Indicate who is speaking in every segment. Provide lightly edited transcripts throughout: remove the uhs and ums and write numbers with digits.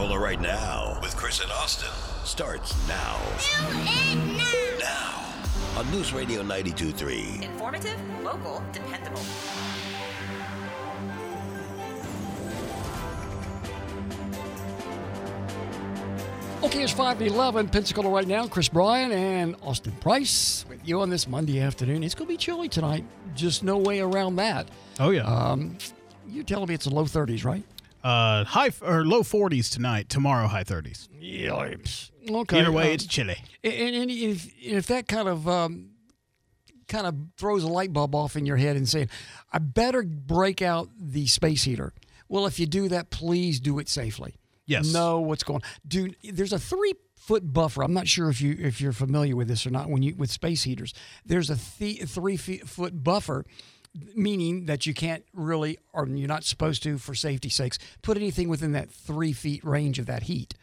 Speaker 1: Pensacola right now with Chris and Austin starts now. Now on News Radio 92.3.
Speaker 2: Informative, local, dependable.
Speaker 3: Okay, it's 5:11, Pensacola right now. Chris Bryan and Austin Price with you on this Monday afternoon. It's going to be chilly tonight. Just no way around that.
Speaker 4: Oh, yeah.
Speaker 3: You're telling me it's the low 30s, right?
Speaker 4: Low 40s tonight. Tomorrow, high 30s.
Speaker 3: Yipes. Okay.
Speaker 4: Either way, it's chilly.
Speaker 3: And if that kind of throws a light bulb off in your head and saying, I better break out the space heater. Well, if you do that, please do it safely.
Speaker 4: Yes.
Speaker 3: Know what's going on. Dude, there's a 3-foot buffer. I'm not sure if you're familiar with this or not. With space heaters, there's a 3-foot buffer, meaning that you can't really, or you're not supposed to, for safety's sakes, put anything within that 3 feet range of that heat.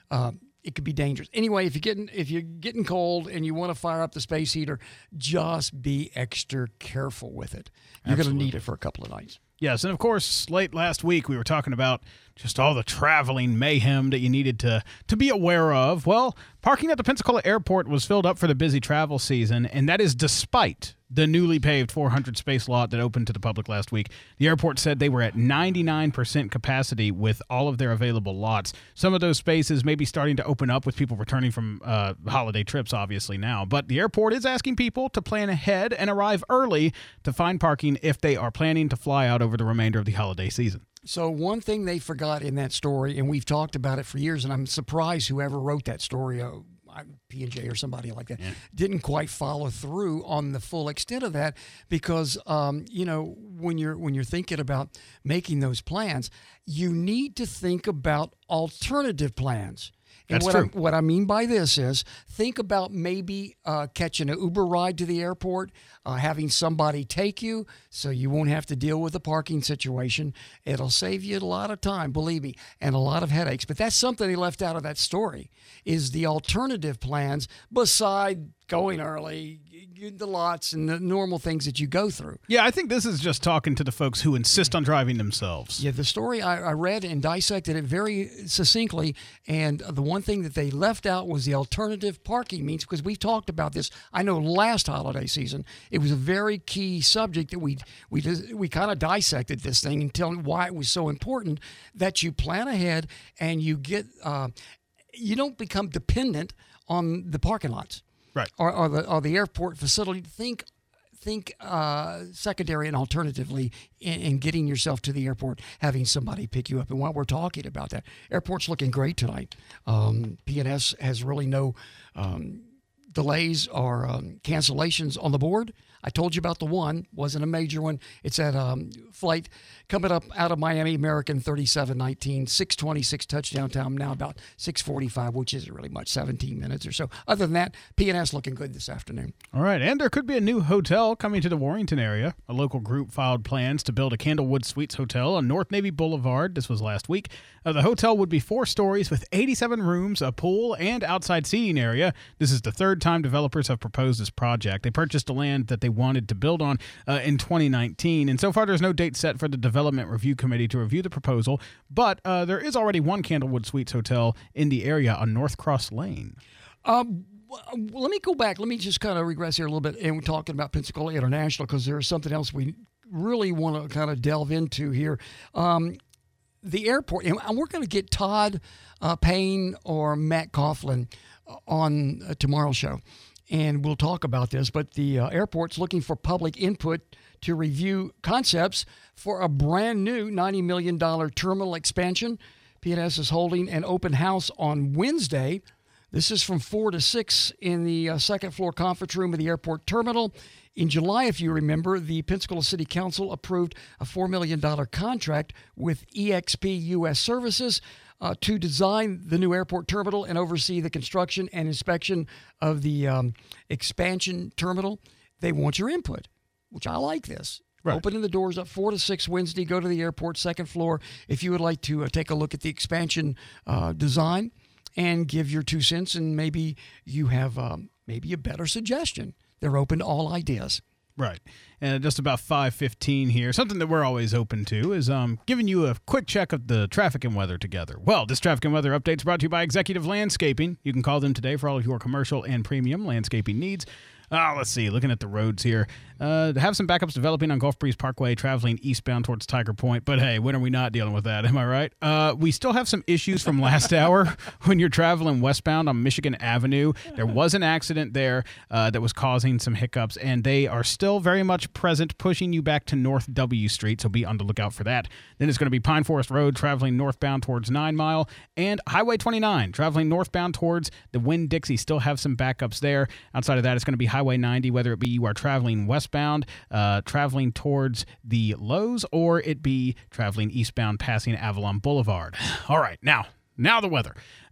Speaker 3: It could be dangerous. Anyway, if you're getting cold and you want to fire up the space heater, just be extra careful with it. You're going to need it for a couple of nights.
Speaker 4: Yes, and of course, late last week we were talking about just all the traveling mayhem that you needed to be aware of. Well, parking at the Pensacola Airport was filled up for the busy travel season, and that is despite the newly paved 400-space lot that opened to the public last week. The airport said they were at 99% capacity with all of their available lots. Some of those spaces may be starting to open up with people returning from holiday trips, obviously, now. But the airport is asking people to plan ahead and arrive early to find parking if they are planning to fly out over the remainder of the holiday season.
Speaker 3: So one thing they forgot in that story, and we've talked about it for years, and I'm surprised whoever wrote that story, P&J or somebody like that, didn't quite follow through on the full extent of that, because when you're thinking about making those plans, you need to think about alternative plans. And
Speaker 4: That's true.
Speaker 3: What I mean by this is think about maybe catching an Uber ride to the airport, having somebody take you so you won't have to deal with the parking situation. It'll save you a lot of time, believe me, and a lot of headaches. But that's something they left out of that story, is the alternative plans beside going early, the lots, and the normal things that you go through.
Speaker 4: Yeah, I think this is just talking to the folks who insist on driving themselves.
Speaker 3: Yeah, the story I read and dissected it very succinctly, and the one thing that they left out was the alternative parking means, because we've talked about this. I know last holiday season, it was a very key subject that we kind of dissected this thing and tell why it was so important that you plan ahead and you get you don't become dependent on the parking lots.
Speaker 4: Right.
Speaker 3: Or the airport facility. Think secondary and alternatively in getting yourself to the airport, having somebody pick you up. And while we're talking about that, airport's looking great tonight. P&S has really no delays or cancellations on the board. I told you about the one, wasn't a major one. It's that flight coming up out of Miami, American 3719, 6:26 touchdown time, now about 6:45, which isn't really much, 17 minutes or so. Other than that, P&S looking good this afternoon.
Speaker 4: All right, and there could be a new hotel coming to the Warrington area. A local group filed plans to build a Candlewood Suites hotel on North Navy Boulevard. This was last week. The hotel would be 4 stories with 87 rooms, a pool, and outside seating area. This is the third time developers have proposed this project. They purchased the land that they wanted to build on in 2019, and so far there's no date set for the Development Review Committee to review the proposal, but there is already one Candlewood Suites hotel in the area on North Cross Lane.
Speaker 3: Let me go back. Let me just kind of regress here a little bit, and we're talking about Pensacola International because there's something else we really want to kind of delve into here. The airport, and we're going to get Todd Payne or Matt Coughlin on tomorrow's show, and we'll talk about this. But the airport's looking for public input to review concepts for a brand new $90 million terminal expansion. P&S is holding an open house on Wednesday. This is from 4 to 6 in the second floor conference room of the airport terminal. In July, if you remember, the Pensacola City Council approved a $4 million contract with EXP U.S. Services to design the new airport terminal and oversee the construction and inspection of the expansion terminal. They want your input, which I like this. Right. Opening the doors up 4 to 6 Wednesday. Go to the airport second floor if you would like to take a look at the expansion design and give your 2 cents, and maybe you have maybe a better suggestion. They're open to all ideas.
Speaker 4: Right. And just about 5:15 here, something that we're always open to is giving you a quick check of the traffic and weather together. Well, this traffic and weather update is brought to you by Executive Landscaping. You can call them today for all of your commercial and premium landscaping needs. Let's see. Looking at the roads here. Have some backups developing on Gulf Breeze Parkway, traveling eastbound towards Tiger Point. But hey, when are we not dealing with that? Am I right? We still have some issues from last hour when you're traveling westbound on Michigan Avenue. There was an accident there that was causing some hiccups, and they are still very much present, pushing you back to North W Street. So be on the lookout for that. Then it's going to be Pine Forest Road, traveling northbound towards 9 Mile, and Highway 29, traveling northbound towards the Winn-Dixie. Still have some backups there. Outside of that, it's going to be Highway 90, whether it be you are traveling westbound, traveling towards the Lowe's, or it be traveling eastbound passing Avalon Boulevard. All right, now the weather.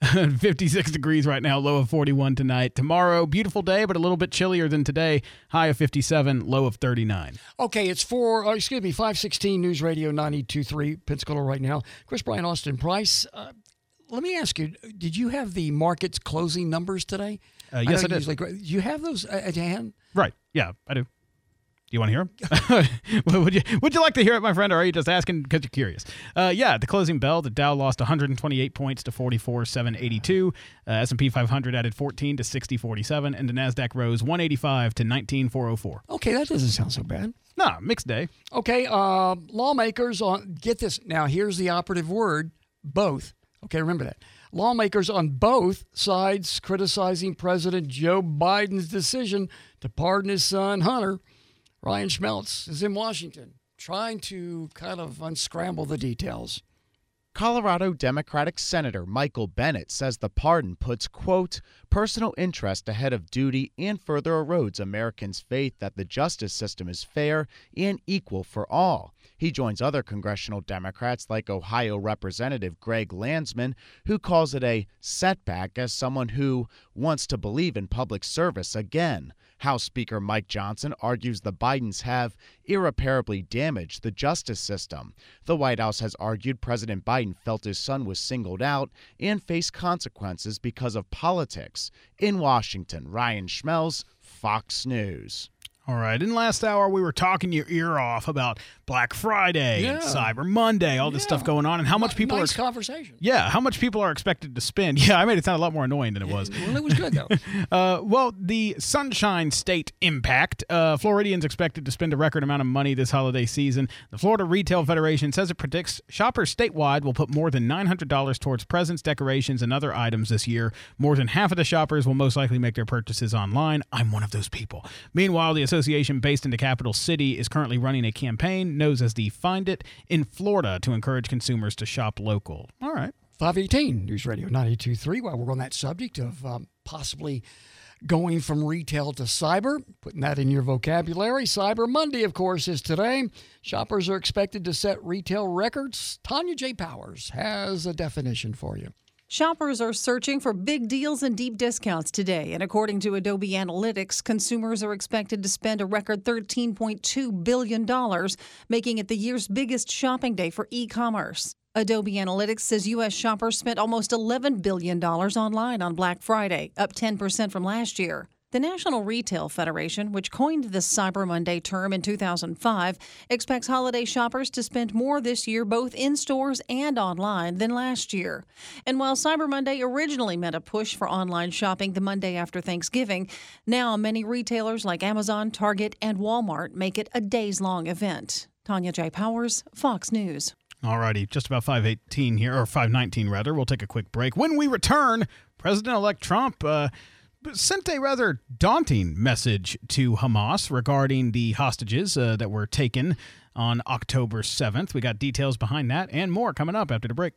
Speaker 4: 56 degrees right now, low of 41 tonight. Tomorrow, beautiful day, but a little bit chillier than today. High of 57, low of 39.
Speaker 3: Okay, it's 516 News Radio 92.3 Pensacola right now. Chris, Brian, Austin, Price. Let me ask you, did you have the market's closing numbers today?
Speaker 4: Yes, I did.
Speaker 3: Do you have those at hand?
Speaker 4: Right. Yeah, I do. Do you want to hear them? Would you like to hear it, my friend, or are you just asking because you're curious? At the closing bell, the Dow lost 128 points to 44,782. S&P 500 added 14 to 60,47, and the NASDAQ rose 185 to 19,404.
Speaker 3: Okay, that doesn't sound so bad.
Speaker 4: Nah, mixed day.
Speaker 3: Okay, lawmakers get this. Now, here's the operative word, both. Okay, remember that. Lawmakers on both sides criticizing President Joe Biden's decision to pardon his son, Hunter. Ryan Schmeltz is in Washington trying to kind of unscramble the details.
Speaker 5: Colorado Democratic Senator Michael Bennet says the pardon puts, quote, personal interest ahead of duty and further erodes Americans' faith that the justice system is fair and equal for all. He joins other congressional Democrats like Ohio Representative Greg Landsman, who calls it a setback as someone who wants to believe in public service again. House Speaker Mike Johnson argues the Bidens have irreparably damaged the justice system. The White House has argued President Biden felt his son was singled out and faced consequences because of politics. In Washington, Ryan Schmelz, Fox News.
Speaker 4: All right. In last hour, we were talking your ear off about Black Friday and Cyber Monday, all this stuff going on, and how much people
Speaker 3: nice conversation.
Speaker 4: Yeah, how much people are expected to spend. Yeah, I made it sound a lot more annoying than it was.
Speaker 3: Well, it was good, though.
Speaker 4: Well, the Sunshine State impact. Floridians expected to spend a record amount of money this holiday season. The Florida Retail Federation says it predicts shoppers statewide will put more than $900 towards presents, decorations, and other items this year. More than half of the shoppers will most likely make their purchases online. I'm one of those people. Meanwhile, the association based in the capital city is currently running a campaign known as the Find It in Florida to encourage consumers to shop local. All right.
Speaker 3: 518 News Radio 92.3. While we're on that subject of possibly going from retail to cyber, putting that in your vocabulary. Cyber Monday, of course, is today. Shoppers are expected to set retail records. Tanya J. Powers has a definition for you.
Speaker 6: Shoppers are searching for big deals and deep discounts today, and according to Adobe Analytics, consumers are expected to spend a record $13.2 billion, making it the year's biggest shopping day for e-commerce. Adobe Analytics says U.S. shoppers spent almost $11 billion online on Black Friday, up 10% from last year. The National Retail Federation, which coined the Cyber Monday term in 2005, expects holiday shoppers to spend more this year both in stores and online than last year. And while Cyber Monday originally meant a push for online shopping the Monday after Thanksgiving, now many retailers like Amazon, Target, and Walmart make it a days-long event. Tanya J. Powers, Fox News.
Speaker 4: All righty, just about 5:18 here, or 5:19 rather. We'll take a quick break. When we return, President-elect Trump sent a rather daunting message to Hamas regarding the hostages that were taken on October 7th. We got details behind that and more coming up after the break.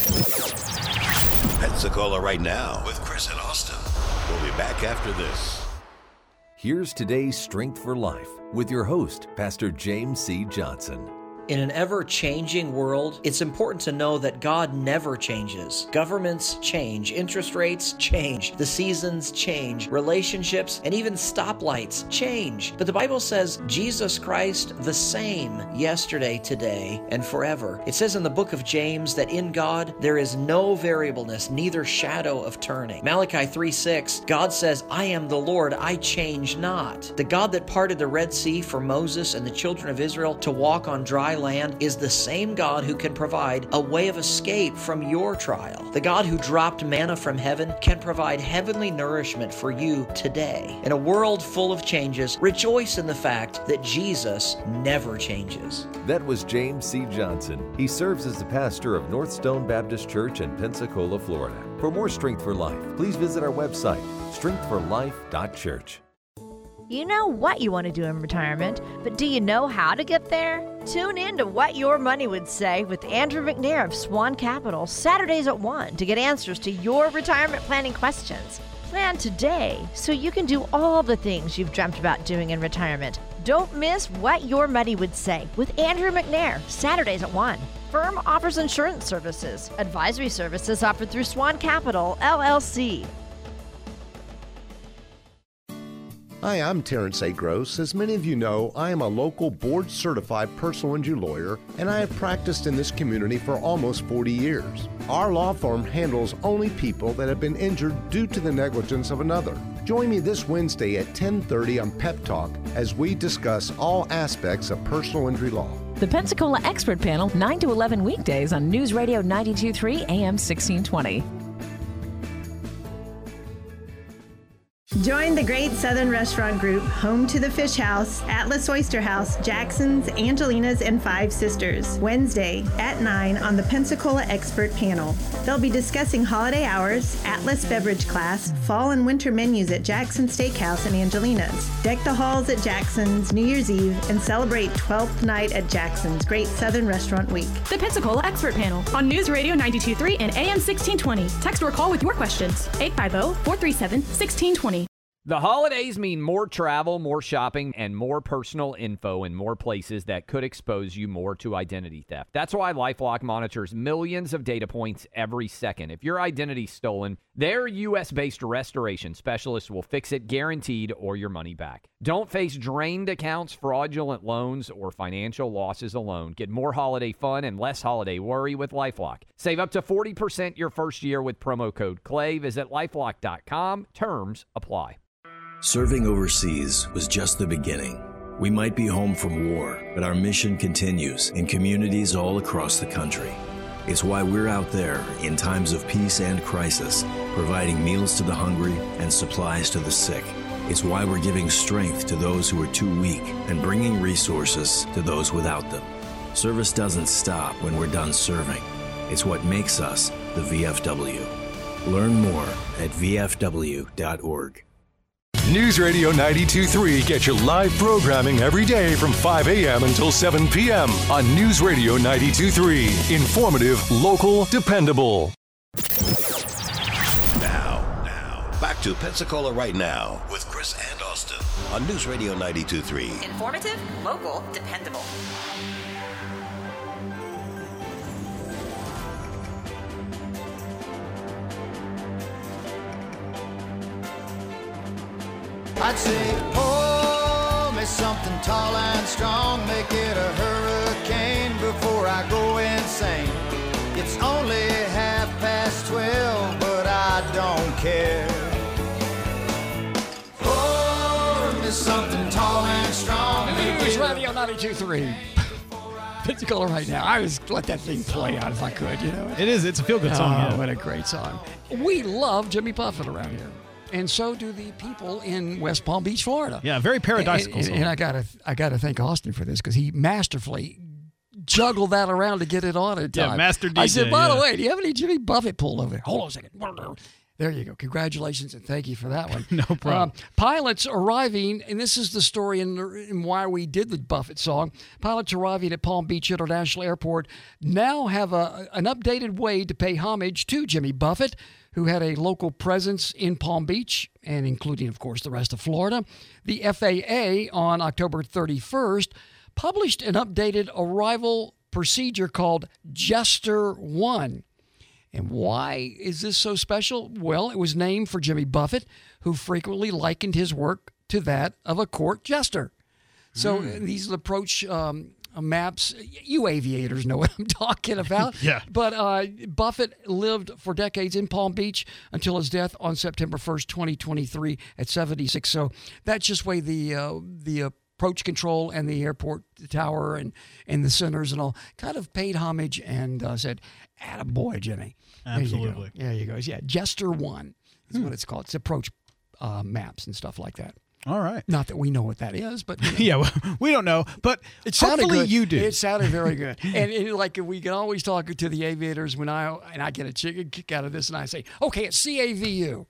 Speaker 1: Pensacola right now with Chris and Austin. We'll be back after this.
Speaker 7: Here's today's Strength for Life with your host, Pastor James C. Johnson. In an ever-changing world, it's important to know that God never changes. Governments change, interest rates change, the seasons change, relationships and even stoplights change. But the Bible says Jesus Christ the same yesterday, today, and forever. It says in the book of James that in God there is no variableness, neither shadow of turning. Malachi 3:6, God says, I am the Lord, I change not. The God that parted the Red Sea for Moses and the children of Israel to walk on dry land is the same God who can provide a way of escape from your trial. The God who dropped manna from heaven can provide heavenly nourishment for you today. In a world full of changes, rejoice in the fact that Jesus never changes.
Speaker 8: That was James C. Johnson. He serves as the pastor of North Stone Baptist Church in Pensacola, Florida. For more Strength for Life, please visit our website, strengthforlife.church.
Speaker 9: You know what you want to do in retirement, but do you know how to get there? Tune in to What Your Money Would Say with Andrew McNair of Swan Capital, Saturdays at 1 to get answers to your retirement planning questions. Plan today so you can do all the things you've dreamt about doing in retirement. Don't miss What Your Money Would Say with Andrew McNair, Saturdays at 1. Firm offers insurance services. Advisory services offered through Swan Capital, LLC.
Speaker 10: Hi, I'm Terrence A. Gross. As many of you know, I am a local board-certified personal injury lawyer, and I have practiced in this community for almost 40 years. Our law firm handles only people that have been injured due to the negligence of another. Join me this Wednesday at 10:30 on Pep Talk as we discuss all aspects of personal injury law.
Speaker 11: The Pensacola Expert Panel, 9 to 11 weekdays on News Radio 92.3 AM 1620.
Speaker 12: Join the Great Southern Restaurant Group, home to the Fish House, Atlas Oyster House, Jackson's, Angelina's, and Five Sisters, Wednesday at 9 on the Pensacola Expert Panel. They'll be discussing holiday hours, Atlas beverage class, fall and winter menus at Jackson Steakhouse and Angelina's. Deck the halls at Jackson's New Year's Eve and celebrate 12th night at Jackson's Great Southern Restaurant Week.
Speaker 13: The Pensacola Expert Panel on News Radio 92.3 and AM 1620. Text or call with your questions. 850-437-1620.
Speaker 14: The holidays mean more travel, more shopping, and more personal info in more places that could expose you more to identity theft. That's why LifeLock monitors millions of data points every second. If your identity's stolen, their U.S.-based restoration specialists will fix it guaranteed or your money back. Don't face drained accounts, fraudulent loans, or financial losses alone. Get more holiday fun and less holiday worry with LifeLock. Save up to 40% your first year with promo code CLAY. Visit LifeLock.com. Terms apply.
Speaker 15: Serving overseas was just the beginning. We might be home from war, but our mission continues in communities all across the country. It's why we're out there in times of peace and crisis, providing meals to the hungry and supplies to the sick. It's why we're giving strength to those who are too weak and bringing resources to those without them. Service doesn't stop when we're done serving. It's what makes us the VFW. Learn more at vfw.org.
Speaker 16: News Radio 92.3 gets you live programming every day from 5 a.m. until 7 p.m. on News Radio 92.3. Informative, local, dependable.
Speaker 1: Now, back to Pensacola Right Now with Chris and Austin on News Radio 92.3.
Speaker 2: Informative, local, dependable.
Speaker 17: I'd say, pour me something tall and strong, make it a hurricane before I go insane. It's only 12:30, but I don't care. Pour me something tall and strong.
Speaker 3: News Radio 92.3. Pensacola Right Now. I just let that thing play out if I could, you know.
Speaker 4: It is. It's a feel-good song.
Speaker 3: Oh,
Speaker 4: Yeah.
Speaker 3: what a great song. We love Jimmy Buffett around here. And so do the people in West Palm Beach, Florida.
Speaker 4: Yeah, very paradisical song.
Speaker 3: And I gotta thank Austin for this because he masterfully juggled that around to get it on in time.
Speaker 4: Yeah, master DJ.
Speaker 3: I said, by the way, do you have any Jimmy Buffett pulled over there? Hold on a second. There you go. Congratulations and thank you for that one.
Speaker 4: No problem.
Speaker 3: Pilots arriving, and this is the story and why we did the Buffett song. Pilots arriving at Palm Beach International Airport now have an updated way to pay homage to Jimmy Buffett, who had a local presence in Palm Beach, and including, of course, the rest of Florida. The FAA on October 31st published an updated arrival procedure called Jester 1. And why is this so special? Well, it was named for Jimmy Buffett, who frequently likened his work to that of a court jester. So these approach maps, you aviators know what I'm talking about.
Speaker 4: Yeah.
Speaker 3: But Buffett lived for decades in Palm Beach until his death on September 1st, 2023 at 76. So that's just way the approach control and the airport tower and the centers and all kind of paid homage and said, attaboy, Jimmy.
Speaker 4: Absolutely.
Speaker 3: There you go. Yeah, Jester 1 is what it's called. It's approach maps and stuff like that.
Speaker 4: All right.
Speaker 3: Not that we know what that is, but you know.
Speaker 4: Yeah, well, we don't know, but
Speaker 3: it sounded
Speaker 4: hopefully
Speaker 3: good.
Speaker 4: You do.
Speaker 3: It sounded very good, and like we can always talk to the aviators when I get a kick out of this, and I say, okay, it's CAVU,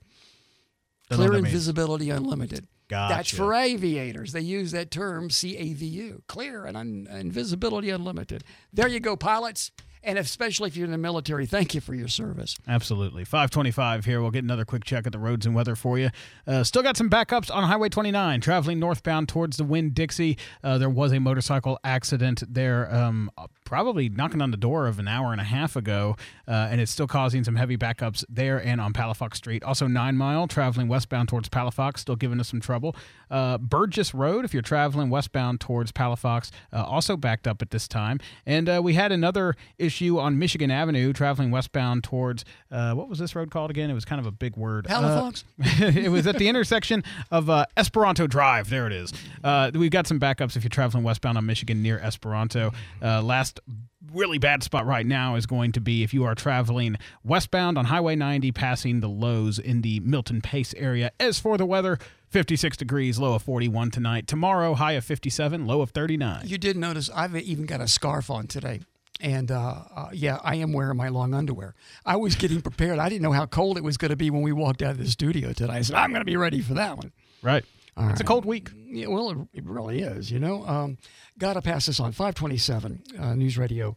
Speaker 3: Clear and Visibility Unlimited.
Speaker 4: Gotcha.
Speaker 3: That's for aviators. They use that term CAVU, Clear and Visibility Unlimited. There you go, pilots. And especially if you're in the military, thank you for your service.
Speaker 4: Absolutely. 525 here. We'll get another quick check at the roads and weather for you. Still got some backups on Highway 29, traveling northbound towards the Winn-Dixie. There was a motorcycle accident there, probably knocking on the door of an hour and a half ago, and it's still causing some heavy backups there and on Palafox Street. Also 9 Mile, traveling westbound towards Palafox, still giving us some trouble. Burgess Road, if you're traveling westbound towards Palafox, also backed up at this time. And we had another issue on Michigan Avenue, traveling westbound towards, what was this road called again? It was kind of a big word.
Speaker 3: Palafox?
Speaker 4: It was at the intersection of Esperanto Drive. There it is. We've got some backups if you're traveling westbound on Michigan near Esperanto. Last really bad spot right now is going to be if you are traveling westbound on Highway 90, passing the Lowe's in the Milton Pace area. As for the weather, 56 degrees, low of 41 tonight. Tomorrow, high of 57, low of 39.
Speaker 3: You did notice I've even got a scarf on today. And, yeah, I am wearing my long underwear. I was getting prepared. I didn't know how cold it was going to be when we walked out of the studio today. I said, I'm going to be ready for that one.
Speaker 4: Right. It's a cold week.
Speaker 3: Yeah, well, it really is, you know. Got to pass this on. 527, News Radio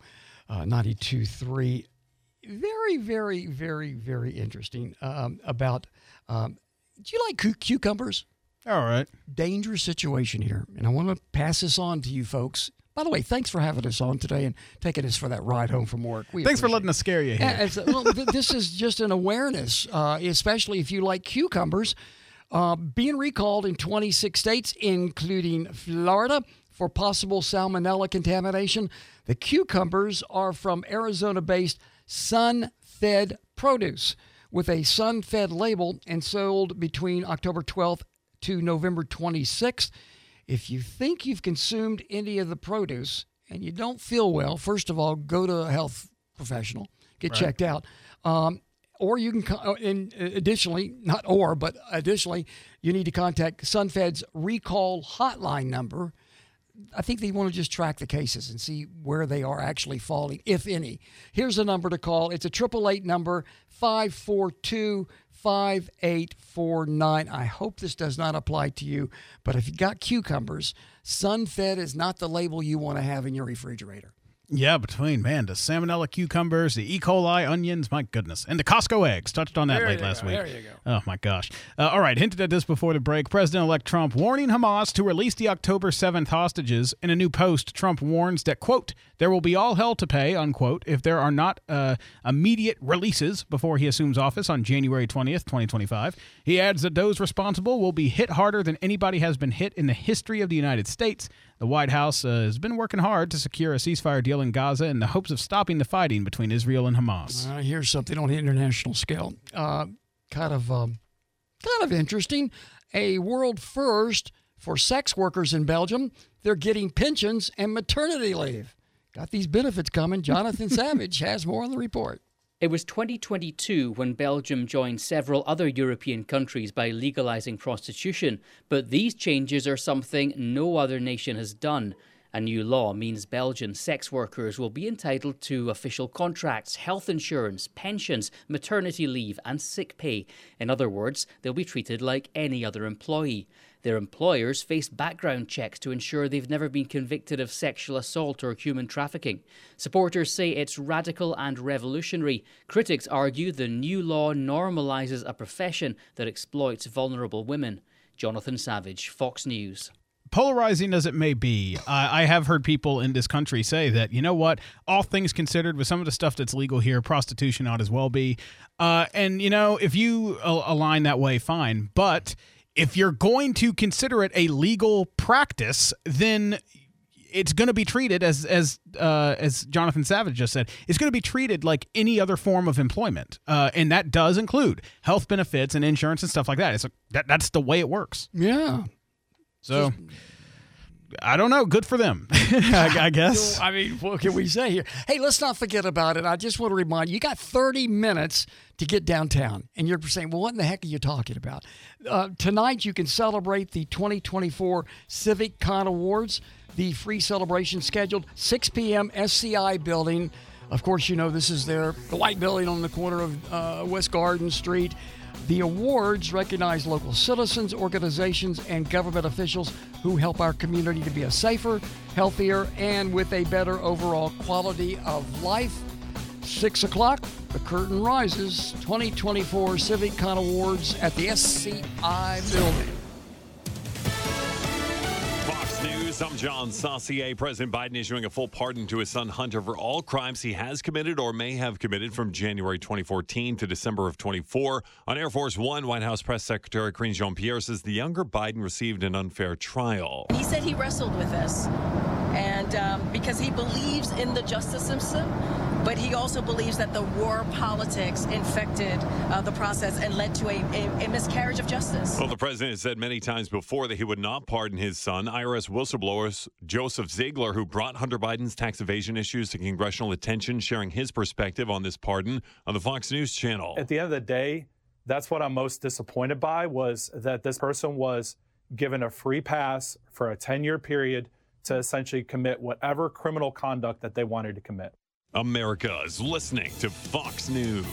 Speaker 3: 92.3. Very, very, very, very interesting about, do you like cucumbers?
Speaker 4: All right.
Speaker 3: Dangerous situation here. And I want to pass this on to you folks. By the way, thanks for having us on today and taking us for that ride home from work.
Speaker 4: Thanks for letting us scare you here.
Speaker 3: Well, this is just an awareness, especially if you like cucumbers. Being recalled in 26 states, including Florida, for possible salmonella contamination. The cucumbers are from Arizona-based Sun-Fed Produce with a Sun-Fed label and sold between October 12th to November 26th. If you think you've consumed any of the produce and you don't feel well, first of all, go to a health professional, get checked out. Or you can, and additionally, you need to contact Sun-Fed's recall hotline number. I think they want to just track the cases and see where they are actually falling, if any. Here's the number to call. It's a 888 number, 542-5849. I hope this does not apply to you, but if you got cucumbers, Sun-Fed is not the label you want to have in your refrigerator.
Speaker 4: Yeah, between, the salmonella cucumbers, the E. coli onions, my goodness. And the Costco eggs. Touched on that last week.
Speaker 3: There you go.
Speaker 4: Oh, my gosh. All right, hinted at this before the break. President-elect Trump warning Hamas to release the October 7th hostages. In a new post, Trump warns that, quote, there will be all hell to pay, unquote, if there are not immediate releases before he assumes office on January 20th, 2025. He adds that those responsible will be hit harder than anybody has been hit in the history of the United States. The White House has been working hard to secure a ceasefire deal in Gaza in the hopes of stopping the fighting between Israel and Hamas.
Speaker 3: Here's something on the international scale. Kind of interesting. A world first for sex workers in Belgium. They're getting pensions and maternity leave. Got these benefits coming. Jonathan Savage has more on the report.
Speaker 18: It was 2022 when Belgium joined several other European countries by legalizing prostitution, but these changes are something no other nation has done. A new law means Belgian sex workers will be entitled to official contracts, health insurance, pensions, maternity leave, and sick pay. In other words, they'll be treated like any other employee. Their employers face background checks to ensure they've never been convicted of sexual assault or human trafficking. Supporters say it's radical and revolutionary. Critics argue the new law normalizes a profession that exploits vulnerable women. Jonathan Savage, Fox News.
Speaker 4: polarizing as it may be, I have heard people in this country say that, you know what, all things considered, with some of the stuff that's legal here, prostitution ought as well be. And, if you align that way, fine. But if you're going to consider it a legal practice, then it's going to be treated as Jonathan Savage just said, it's going to be treated like any other form of employment. And that does include health benefits and insurance and stuff like that. That's the way it works.
Speaker 3: Yeah.
Speaker 4: So, I don't know. Good for them, I guess.
Speaker 3: I mean, what can we say here? Hey, let's not forget about it. I just want to remind you, you got 30 minutes to get downtown. And you're saying, well, what in the heck are you talking about? Tonight, you can celebrate the 2024 Civic Con Awards. The free celebration scheduled 6 p.m. SCI building. Of course, this is the white building on the corner of West Garden Street. The awards recognize local citizens, organizations, and government officials who help our community to be a safer, healthier, and with a better overall quality of life. 6 o'clock, the curtain rises. 2024 Civic Con Awards at the SCI building.
Speaker 19: Fox News, I'm John Saucier. President Biden issuing a full pardon to his son Hunter for all crimes he has committed or may have committed from January 2014 to December of 24. On Air Force One, White House Press Secretary Karine Jean-Pierre says the younger Biden received an unfair trial.
Speaker 20: He said he wrestled with this, and because he believes in the justice system, but he also believes that the war politics infected the process and led to a miscarriage of justice.
Speaker 19: Well, the president has said many times before that he would not pardon his son. IRS whistleblower Joseph Ziegler, who brought Hunter Biden's tax evasion issues to congressional attention, sharing his perspective on this pardon on the Fox News channel.
Speaker 21: At the end of the day, that's what I'm most disappointed by, was that this person was given a free pass for a 10-year period to essentially commit whatever criminal conduct that they wanted to commit.
Speaker 19: America is listening to Fox News.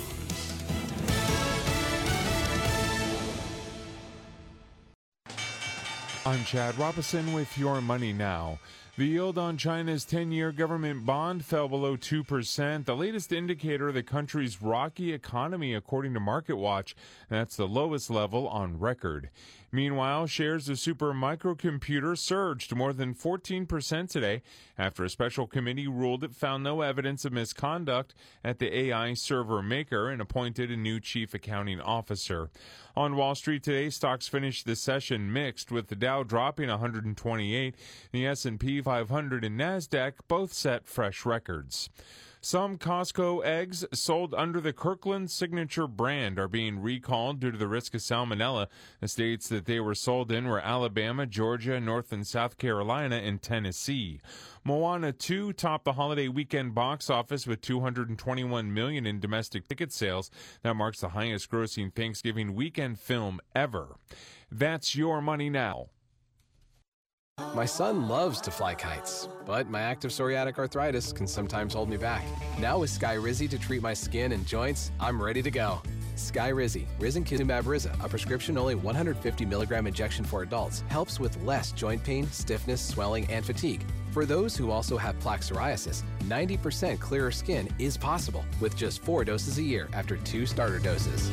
Speaker 22: I'm Chad Robinson with Your Money Now. The yield on China's 10-year government bond fell below 2%, the latest indicator of the country's rocky economy, according to MarketWatch. That's the lowest level on record. Meanwhile, shares of Super Microcomputer surged more than 14% today after a special committee ruled it found no evidence of misconduct at the AI server maker and appointed a new chief accounting officer. On Wall Street today, stocks finished the session mixed, with the Dow dropping 128. The S&P 500 and NASDAQ both set fresh records. Some Costco eggs sold under the Kirkland Signature brand are being recalled due to the risk of salmonella. The states that they were sold in were Alabama, Georgia, North and South Carolina, and Tennessee. Moana 2 topped the holiday weekend box office with $221 million in domestic ticket sales. That marks the highest grossing Thanksgiving weekend film ever. That's Your Money Now.
Speaker 23: My son loves to fly kites, but my active psoriatic arthritis can sometimes hold me back. Now with Skyrizi to treat my skin and joints, I'm ready to go. Skyrizi, risankizumab Riza, a prescription-only 150 milligram injection for adults, helps with less joint pain, stiffness, swelling, and fatigue. For those who also have plaque psoriasis, 90% clearer skin is possible with just 4 doses a year after 2 starter doses.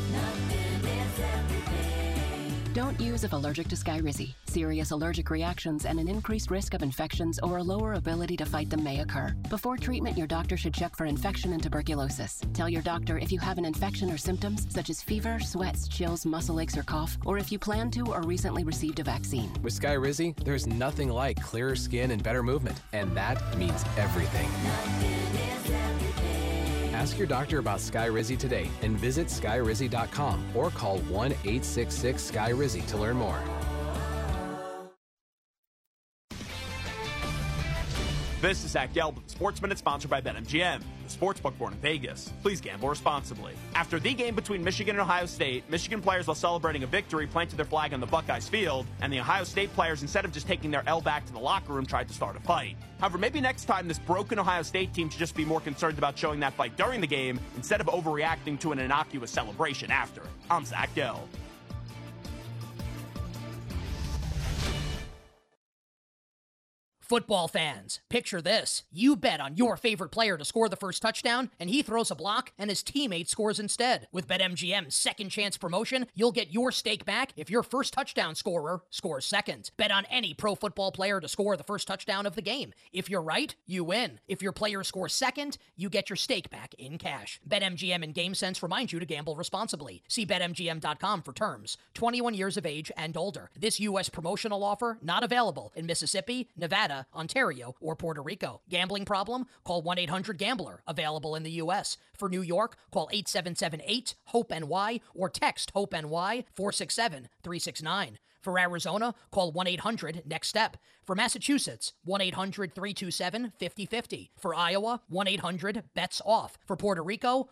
Speaker 24: Don't use if allergic to Skyrizi. Serious allergic reactions and an increased risk of infections or a lower ability to fight them may occur. Before treatment, your doctor should check for infection and tuberculosis. Tell your doctor if you have an infection or symptoms such as fever, sweats, chills, muscle aches, or cough, or if you plan to or recently received a vaccine.
Speaker 23: With Skyrizi, there's nothing like clearer skin and better movement, and that means everything. Ask your doctor about Skyrizi today and visit Skyrizi.com or call 1-866-SKYRIZI to learn more.
Speaker 25: This is Zach Gelb, Sports Minute, sponsored by BetMGM, the sportsbook born in Vegas. Please gamble responsibly. After the game between Michigan and Ohio State, Michigan players, while celebrating a victory, planted their flag on the Buckeyes field, and the Ohio State players, instead of just taking their L back to the locker room, tried to start a fight. However, maybe next time this broken Ohio State team should just be more concerned about showing that fight during the game instead of overreacting to an innocuous celebration after. I'm Zach Gelb.
Speaker 5: Football fans, picture this. You bet on your favorite player to score the first touchdown, and he throws a block, and his teammate scores instead. With BetMGM's second chance promotion, you'll get your stake back if your first touchdown scorer scores second. Bet on any pro football player to score the first touchdown of the game. If you're right, you win. If your player scores second, you get your stake back in cash. BetMGM and GameSense remind you to gamble responsibly. See BetMGM.com for terms. 21 years of age and older. This U.S. promotional offer not available in Mississippi, Nevada, Ontario, or Puerto Rico. Gambling problem? Call 1-800-GAMBLER. Available in the U.S. For New York, call 877-8-HOPE-NY or text HOPE-NY 467-369. For Arizona, call 1-800-NEXT-STEP. For Massachusetts, 1-800-327-5050. For Iowa, 1-800-BETS-OFF. For Puerto Rico,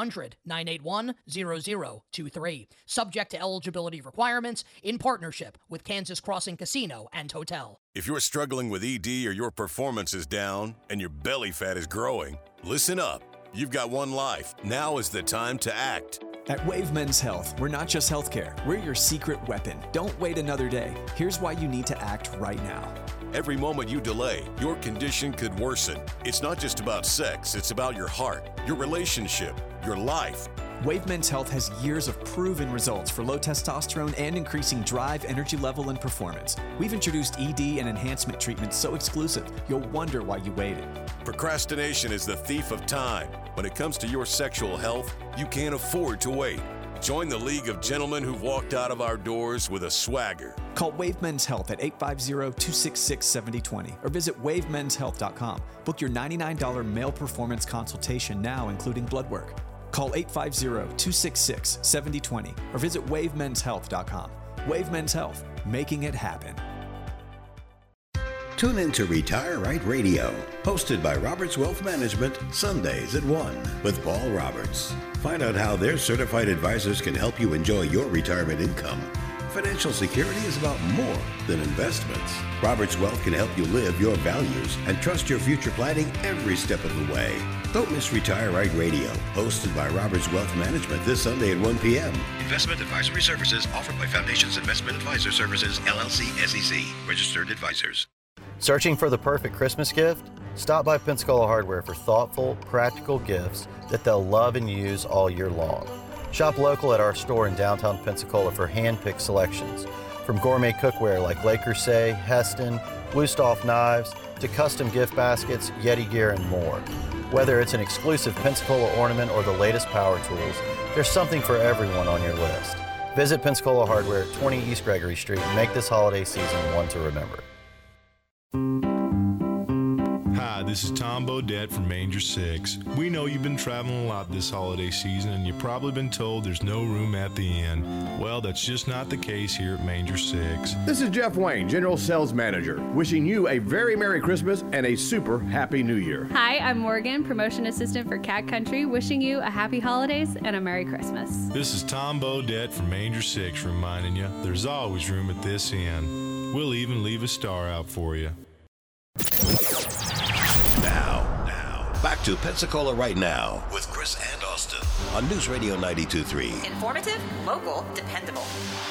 Speaker 5: 1-800-981-0023. Subject to eligibility requirements in partnership with Kansas Crossing Casino and Hotel.
Speaker 1: If you're struggling with ED or your performance is down and your belly fat is growing, listen up. You've got one life. Now is the time to act.
Speaker 6: At Wave Men's Health, we're not just healthcare, we're your secret weapon. Don't wait another day. Here's why you need to act right now.
Speaker 1: Every moment you delay, your condition could worsen. It's not just about sex, it's about your heart, your relationship, your life.
Speaker 6: Wave Men's Health has years of proven results for low testosterone and increasing drive, energy level, and performance. We've introduced ED and enhancement treatments so exclusive, you'll wonder why you waited.
Speaker 1: Procrastination is the thief of time. When it comes to your sexual health, you can't afford to wait. Join the League of Gentlemen who've walked out of our doors with a swagger.
Speaker 6: Call Wave Men's Health at 850-266-7020 or visit wavemenshealth.com. Book your $99 male performance consultation now, including blood work. Call 850-266-7020 or visit wavemenshealth.com. Wave Men's Health, making it happen.
Speaker 1: Tune in to Retire Right Radio, hosted by Roberts Wealth Management, Sundays at 1 with Paul Roberts. Find out how their certified advisors can help you enjoy your retirement income. Financial security is about more than investments. Roberts Wealth can help you live your values and trust your future planning every step of the way. Don't miss Retire Right Radio, hosted by Roberts Wealth Management this Sunday at 1 p.m.
Speaker 7: Investment advisory services offered by Foundations Investment Advisor Services, LLC, SEC, registered advisors.
Speaker 8: Searching for the perfect Christmas gift? Stop by Pensacola Hardware for thoughtful, practical gifts that they'll love and use all year long. Shop local at our store in downtown Pensacola for hand-picked selections. From gourmet cookware like Le Creuset, Heston, Wusthof knives, to custom gift baskets, Yeti gear, and more. Whether it's an exclusive Pensacola ornament or the latest power tools, there's something for everyone on your list. Visit Pensacola Hardware at 20 East Gregory Street and make this holiday season one to remember.
Speaker 9: Hi, this is Tom Bodette from Manger 6. We know you've been traveling a lot this holiday season and you've probably been told there's no room at the inn. Well, that's just not the case here at Manger 6.
Speaker 26: This is Jeff Wayne, General Sales Manager, wishing you a very Merry Christmas and a super Happy New Year.
Speaker 27: Hi, I'm Morgan, Promotion Assistant for Cat Country, wishing you a Happy Holidays and a Merry Christmas.
Speaker 9: This is Tom Bodette from Manger 6 reminding you there's always room at this inn. We'll even leave a star out for you.
Speaker 1: Now, back to Pensacola Right Now with Chris and Austin on News Radio 92.3.
Speaker 2: Informative, local, dependable.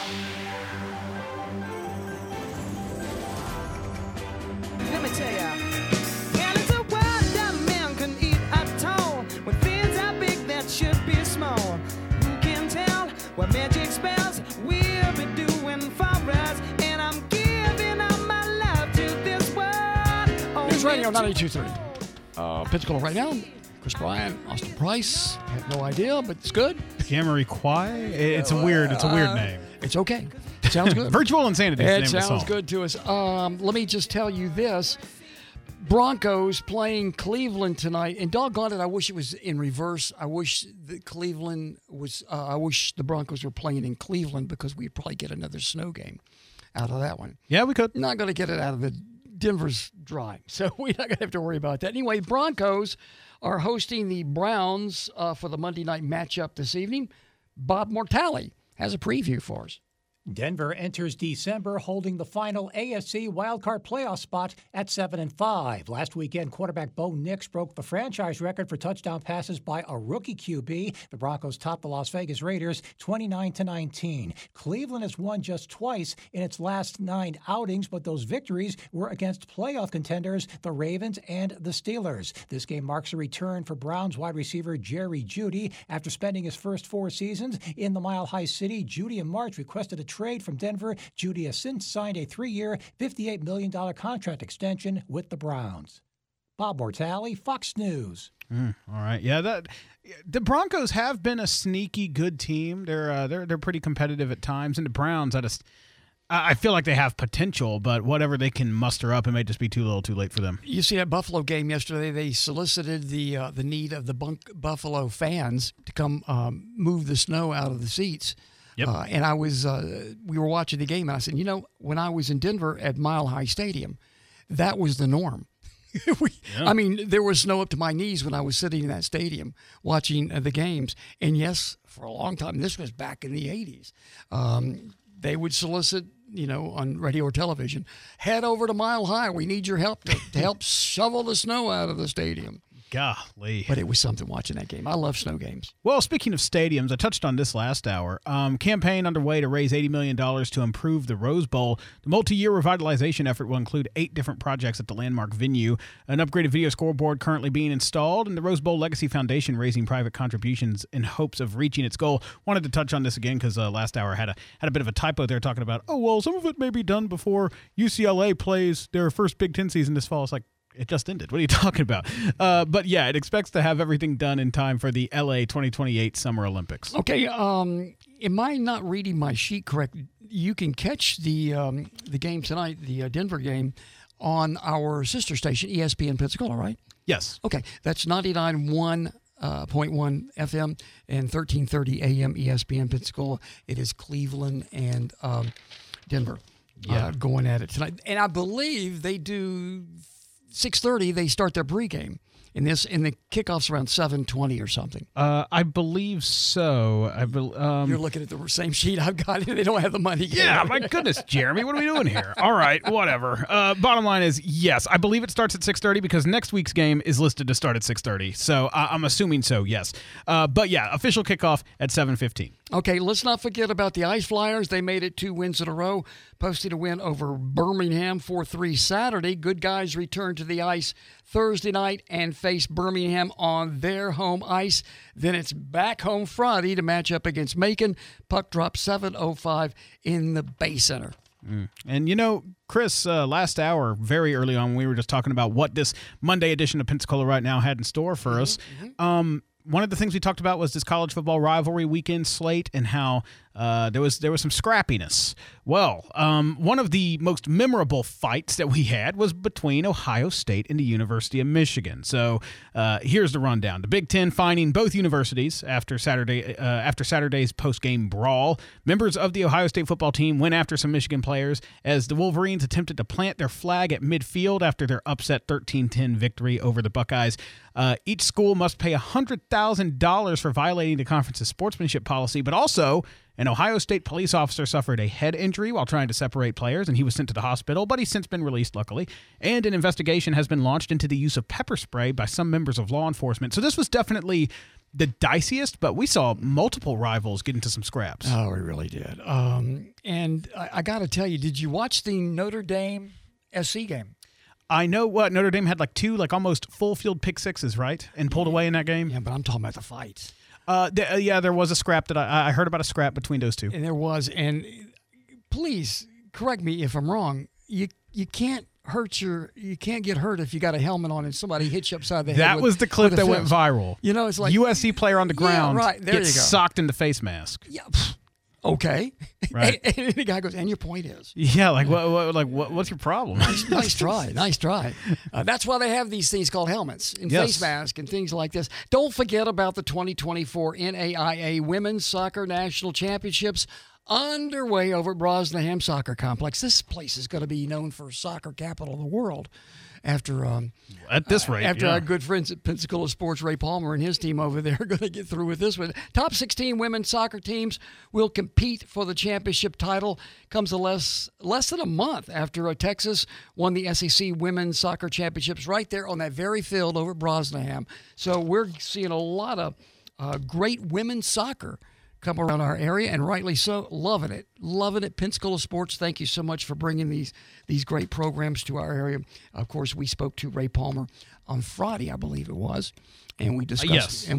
Speaker 28: Let me tell ya. And it's a world that man can eat at all. When things are big that should be small. Who can tell what magic spells we'll be doing for us? And I'm giving up my love to this world.
Speaker 3: News Radio 92.3. Pensacola Right Now. Chris Bryant, Austin Price. I have no idea, but it's good.
Speaker 4: Jamiroquai? It's a weird name.
Speaker 3: It's okay. It sounds good.
Speaker 4: Virtual Insanity is the name of the song.
Speaker 3: It sounds good to us. Let me just tell you this. Broncos playing Cleveland tonight, and doggone it, I wish it was in reverse. I wish that Cleveland was. I wish the Broncos were playing in Cleveland because we'd probably get another snow game out of that one.
Speaker 4: Yeah, we could.
Speaker 3: Not going to get it out of the Denver's dry, so we're not going to have to worry about that. Anyway, Broncos are hosting the Browns for the Monday night matchup this evening. Bob Mortale has a preview for us.
Speaker 10: Denver enters December holding the final AFC wildcard playoff spot at 7-5. Last weekend, quarterback Bo Nix broke the franchise record for touchdown passes by a rookie QB. The Broncos topped the Las Vegas Raiders 29-19. Cleveland has won just twice in its last 9 outings, but those victories were against playoff contenders, the Ravens and the Steelers. This game marks a return for Browns wide receiver Jerry Jeudy. After spending his first 4 seasons in the Mile High City, Jeudy in March requested a trade from Denver. Jeudy has since signed a 3-year, $58 million contract extension with the Browns. Bob Mortale, Fox News.
Speaker 4: All right, yeah, the Broncos have been a sneaky good team. They're pretty competitive at times, and the Browns, I feel like they have potential, but whatever they can muster up, it may just be too little, too late for them.
Speaker 3: You see that Buffalo game yesterday? They solicited the need of the Buffalo fans to come move the snow out of the seats.
Speaker 4: Yep.
Speaker 3: And we were watching the game, and I said, when I was in Denver at Mile High Stadium, that was the norm. I mean, there was snow up to my knees when I was sitting in that stadium watching the games. And yes, for a long time, this was back in the 80s, they would solicit, on radio or television, head over to Mile High. We need your help to help shovel the snow out of the stadium.
Speaker 4: Golly.
Speaker 3: But it was something watching that game. I love snow games.
Speaker 4: Well, speaking of stadiums, I touched on this last hour. Campaign underway to raise $80 million to improve the Rose Bowl. The multi-year revitalization effort will include 8 different projects at the landmark venue. An upgraded video scoreboard currently being installed, and the Rose Bowl Legacy Foundation raising private contributions in hopes of reaching its goal. Wanted to touch on this again because last hour had a bit of a typo there talking about, some of it may be done before UCLA plays their first Big Ten season this fall. It's like, it just ended. What are you talking about? But yeah, it expects to have everything done in time for the LA 2028 Summer Olympics.
Speaker 3: Okay, am I not reading my sheet correct? You can catch the game tonight, the Denver game, on our sister station, ESPN Pensacola, right?
Speaker 4: Yes.
Speaker 3: Okay, that's 99.1 FM and 1330 AM ESPN Pensacola. It is Cleveland and Denver going at it tonight. And I believe they do 6:30, they start their pregame. And the kickoff's around 7:20 or something.
Speaker 4: I believe so.
Speaker 3: You're looking at the same sheet I've got. They don't have the money.
Speaker 4: Yeah, my goodness, Jeremy, what are we doing here? All right, whatever. Bottom line is, yes, I believe it starts at 6:30 because next week's game is listed to start at 6:30. So I'm assuming so, yes. But yeah, official kickoff at 7:15.
Speaker 3: Okay, let's not forget about the Ice Flyers. They made it 2 wins in a row, posting a win over Birmingham 4-3 Saturday. Good guys return to the ice Thursday night and face Birmingham on their home ice. Then it's back home Friday to match up against Macon. Puck drop 7:05 in the Bay Center.
Speaker 4: And, Chris, last hour, very early on, we were just talking about what this Monday edition of Pensacola Right Now had in store for us. One of the things we talked about was this college football rivalry weekend slate and how there was some scrappiness. Well, one of the most memorable fights that we had was between Ohio State and the University of Michigan. So here's the rundown. The Big Ten fining both universities after Saturday's post-game brawl. Members of the Ohio State football team went after some Michigan players as the Wolverines attempted to plant their flag at midfield after their upset 13-10 victory over the Buckeyes. Each school must pay $100,000 for violating the conference's sportsmanship policy, but also an Ohio State police officer suffered a head injury while trying to separate players, and he was sent to the hospital, but he's since been released, luckily. And an investigation has been launched into the use of pepper spray by some members of law enforcement. So this was definitely the diciest, but we saw multiple rivals get into some scraps.
Speaker 3: Oh, we really did. And I got to tell you, did you watch the Notre Dame SC game?
Speaker 4: I know what Notre Dame had 2 almost full field pick sixes, right? And pulled away in that game.
Speaker 3: Yeah, but I'm talking about the fights.
Speaker 4: There was a scrap that I heard about a scrap between those two.
Speaker 3: And there was, and please correct me if I'm wrong. You can't get hurt if you got a helmet on and somebody hits you upside the head.
Speaker 4: That was the clip that went viral.
Speaker 3: It's like
Speaker 4: USC player on the ground gets
Speaker 3: you go.
Speaker 4: socked in the face mask.
Speaker 3: Yeah. Okay.
Speaker 4: Right.
Speaker 3: And the guy goes, and your point is?
Speaker 4: Yeah, what's your problem?
Speaker 3: Nice try. That's why they have these things called helmets and face masks and things like this. Don't forget about the 2024 NAIA Women's Soccer National Championships underway over at Brosnahan Soccer Complex. This place is going to be known for soccer capital of the world. after
Speaker 4: at this rate,
Speaker 3: after our good friends at Pensacola Sports, Ray Palmer and his team over there are going to get through with this one. Top 16 women's soccer teams will compete for the championship title. Comes less than a month after Texas won the SEC women's soccer championships right there on that very field over at Brosnahan. So we're seeing a lot of great women's soccer come around our area, and rightly so. Loving it. Pensacola Sports, thank you so much for bringing these great programs to our area. Of course, we spoke to Ray Palmer on Friday, I believe it was, and we discussed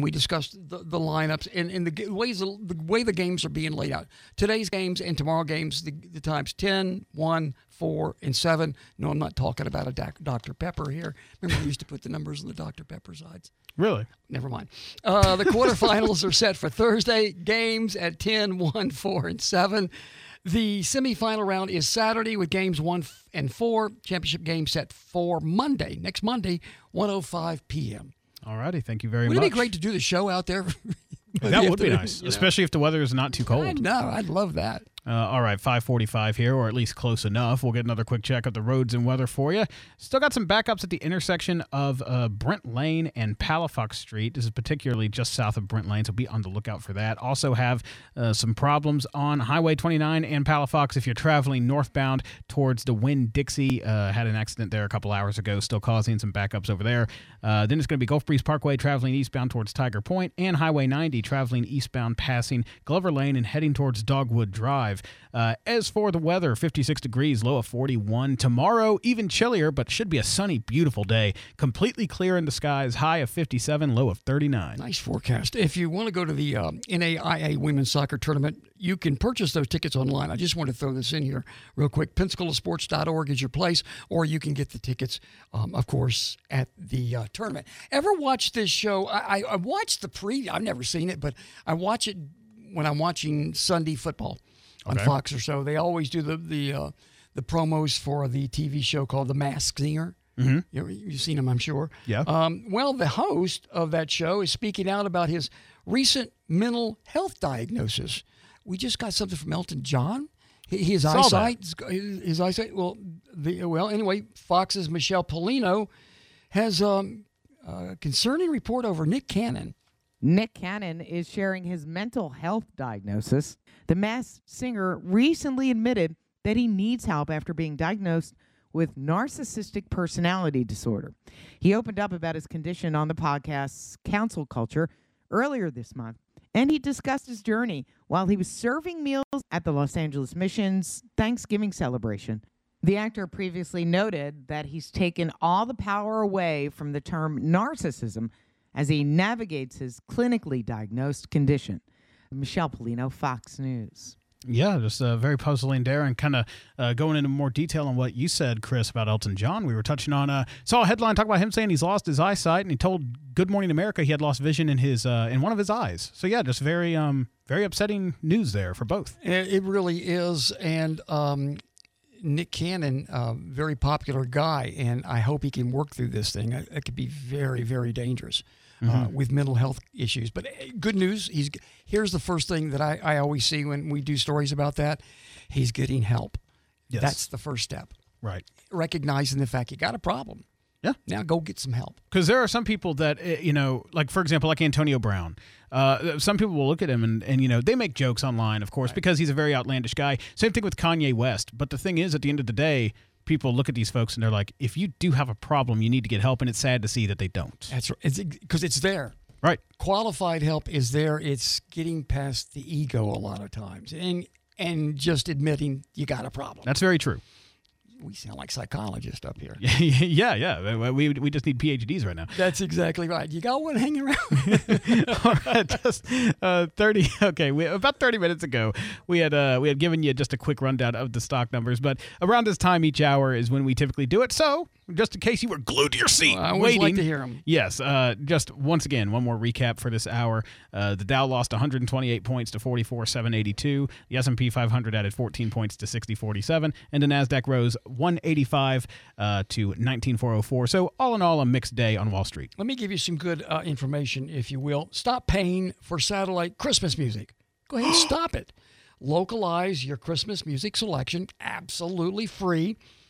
Speaker 3: the lineups and the way the games are being laid out. Today's games and tomorrow games, the times 10, 1, 4, and 7. No, I'm not talking about a Dr. Pepper here. Remember, we used to put the numbers on the Dr. Pepper sides.
Speaker 4: Really?
Speaker 3: Never mind. The quarterfinals are set for Thursday. Games at 10, 1, 4, and 7. The semifinal round is Saturday with games 1 and 4. Championship game set for Monday, next Monday, 1:05 p.m.
Speaker 4: All righty. Thank you very much.
Speaker 3: Wouldn't it be great to do the show out there?
Speaker 4: That would be nice, especially if the weather is not too cold.
Speaker 3: I know. I'd love that.
Speaker 4: All right, 5:45 here, or at least close enough. We'll get another quick check of the roads and weather for you. Still got some backups at the intersection of Brent Lane and Palafox Street. This is particularly just south of Brent Lane, so be on the lookout for that. Also have some problems on Highway 29 and Palafox if you're traveling northbound towards the Winn-Dixie. Had an accident there a couple hours ago, still causing some backups over there. Then it's going to be Gulf Breeze Parkway traveling eastbound towards Tiger Point, and Highway 90 traveling eastbound passing Glover Lane and heading towards Dogwood Drive. As for the weather, 56 degrees, low of 41. Tomorrow, even chillier, but should be a sunny, beautiful day. Completely clear in the skies, high of 57, low of 39.
Speaker 3: Nice forecast. If you want to go to the NAIA Women's Soccer Tournament, you can purchase those tickets online. I just want to throw this in here real quick. PensacolaSports.org is your place, or you can get the tickets, of course, at the tournament. Ever watch this show? I watched the preview. I've never seen it, but I watch it when I'm watching Sunday football on Fox or so. They always do the promos for the TV show called The Masked Singer.
Speaker 4: Mm-hmm.
Speaker 3: You've seen him, I'm sure.
Speaker 4: Yeah.
Speaker 3: Well, the host of that show is speaking out about his recent mental health diagnosis. We just got something from Elton John. His eyesight. Well, anyway, Fox's Michelle Polino has a concerning report over Nick Cannon.
Speaker 11: Nick Cannon is sharing his mental health diagnosis. The Masked Singer recently admitted that he needs help after being diagnosed with narcissistic personality disorder. He opened up about his condition on the podcast's Council Culture earlier this month, and he discussed his journey while he was serving meals at the Los Angeles Mission's Thanksgiving celebration. The actor previously noted that he's taken all the power away from the term narcissism as he navigates his clinically diagnosed condition. Michelle Polino, Fox News.
Speaker 4: Yeah, just very puzzling there, and kind of going into more detail on what you said, Chris, about Elton John. We were touching on, saw a headline talk about him saying he's lost his eyesight, and he told Good Morning America he had lost vision in his in one of his eyes. So yeah, just very upsetting news there for both.
Speaker 3: It really is, and Nick Cannon, very popular guy, and I hope he can work through this thing. It could be very, very dangerous. With mental health issues. But good news, here's the first thing that I always see when we do stories about that. He's getting help. Yes. That's the first step.
Speaker 4: Right.
Speaker 3: Recognizing the fact you got a problem.
Speaker 4: Yeah.
Speaker 3: Now go get some help.
Speaker 4: Because there are some people that, like, for example, like Antonio Brown. Some people will look at him and they make jokes online, of course, because he's a very outlandish guy. Same thing with Kanye West. But the thing is, at the end of the day, people look at these folks and they're like, if you do have a problem, you need to get help, and it's sad to see that they don't.
Speaker 3: That's right. Because it's there.
Speaker 4: Right.
Speaker 3: Qualified help is there. It's getting past the ego a lot of times and just admitting you got a problem.
Speaker 4: That's very true.
Speaker 3: We sound like psychologists up here.
Speaker 4: Yeah. We just need PhDs right now.
Speaker 3: That's exactly right. You got one hanging around.
Speaker 4: All right, just 30. Okay, about 30 minutes ago, we had given you just a quick rundown of the stock numbers, but around this time each hour is when we typically do it. So, just in case you were glued to your seat,
Speaker 3: I always like to hear them.
Speaker 4: Yes. Just once again, one more recap for this hour. The Dow lost 128 points to 44,782. The S&P 500 added 14 points to 60,47, and the Nasdaq rose 185 to 19,404. So all in all, a mixed day on Wall Street.
Speaker 3: Let me give you some good information, if you will. Stop paying for satellite Christmas music. Go ahead and stop it. Localize your Christmas music selection, absolutely free.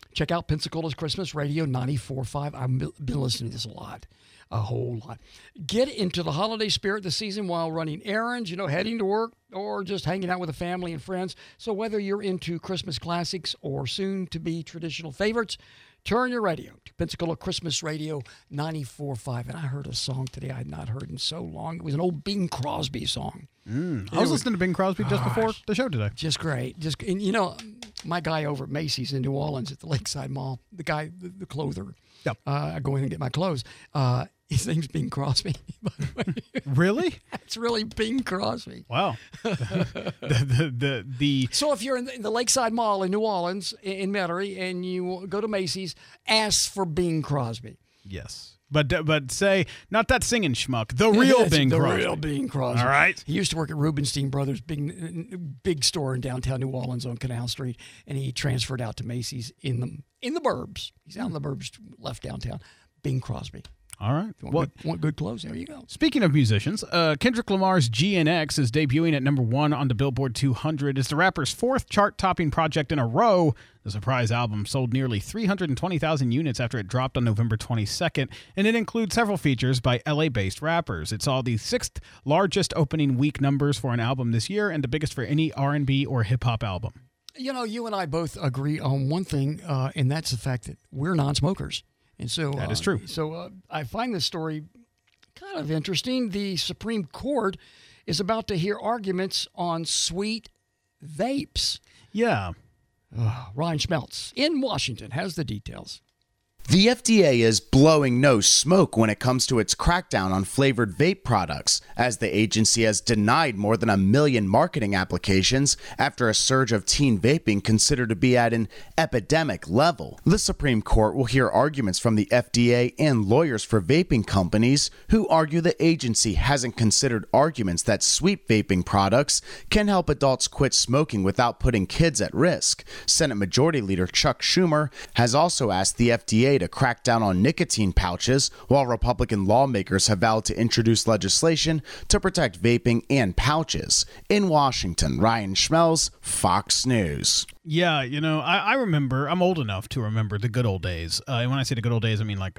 Speaker 3: Check out Pensacola's Christmas Radio 94.5. I've been listening to this a whole lot. Get into the holiday spirit this season while running errands, heading to work, or just hanging out with the family and friends. So whether you're into Christmas classics or soon-to-be traditional favorites, turn your radio to Pensacola Christmas Radio 94.5. And I heard a song today I had not heard in so long. It was an old Bing Crosby song.
Speaker 4: I was listening to Bing Crosby just before the show today.
Speaker 3: Just great. And my guy over at Macy's in New Orleans at the Lakeside Mall, the guy, the clother, I go in and get my clothes. His name's Bing Crosby, by the way.
Speaker 4: Really?
Speaker 3: It's really Bing Crosby.
Speaker 4: Wow.
Speaker 3: So if you're in the Lakeside Mall in New Orleans, in Metairie, and you go to Macy's, ask for Bing Crosby.
Speaker 4: Yes. But say, not that singing schmuck, the real Bing Crosby.
Speaker 3: The real Bing Crosby.
Speaker 4: All right.
Speaker 3: He used to work at Rubenstein Brothers, big store in downtown New Orleans on Canal Street, and he transferred out to Macy's in the burbs. He's out in the burbs, left downtown. Bing Crosby.
Speaker 4: All right.
Speaker 3: Want good clothes? There you go.
Speaker 4: Speaking of musicians, Kendrick Lamar's GNX is debuting at number 1 on the Billboard 200. It's the rapper's 4th chart-topping project in a row. The surprise album sold nearly 320,000 units after it dropped on November 22nd, and it includes several features by LA-based rappers. It's all the 6th largest opening week numbers for an album this year and the biggest for any R&B or hip-hop album.
Speaker 3: You and I both agree on one thing, and that's the fact that we're non-smokers. And so
Speaker 4: that is true.
Speaker 3: So I find this story kind of interesting. The Supreme Court is about to hear arguments on sweet vapes.
Speaker 4: Yeah.
Speaker 3: Ryan Schmeltz in Washington has the details.
Speaker 12: The FDA is blowing no smoke when it comes to its crackdown on flavored vape products, as the agency has denied more than 1 million marketing applications after a surge of teen vaping considered to be at an epidemic level. The Supreme Court will hear arguments from the FDA and lawyers for vaping companies who argue the agency hasn't considered arguments that sweet vaping products can help adults quit smoking without putting kids at risk. Senate Majority Leader Chuck Schumer has also asked the FDA to crack down on nicotine pouches, while Republican lawmakers have vowed to introduce legislation to protect vaping and pouches. In Washington, Ryan Schmelz, Fox News.
Speaker 4: Yeah, I remember, I'm old enough to remember the good old days. And when I say the good old days, I mean